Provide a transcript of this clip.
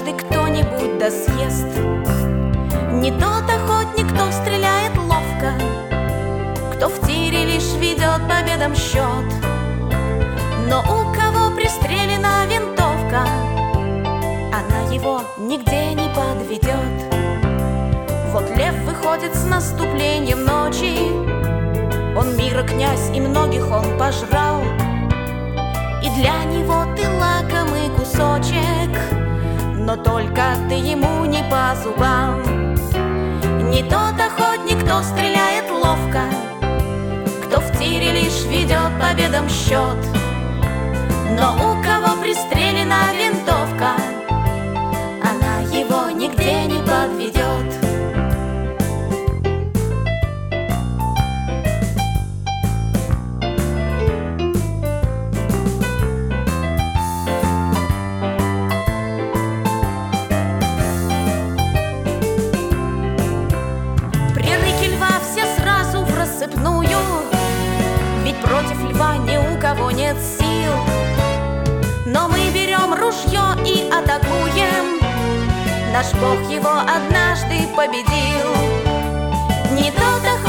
однажды кто-нибудь да съест. Не тот охотник, кто стреляет ловко, кто в тире лишь ведет победам счет. Но у кого пристрелена винтовка, она его нигде не подведет. Вот лев выходит с наступлением ночи, он мира князь и многих он пожрал, и для него ты лакомый кусочек, но только ты ему не по зубам. Не тот охотник, кто стреляет ловко, кто в тире лишь ведет победам счет. Но у кого пристрелена винтовка, она его нигде не подведет. Ведь против льва ни у кого нет сил. Но мы берем ружье и атакуем, наш Бог его однажды победил. Не тот охотник,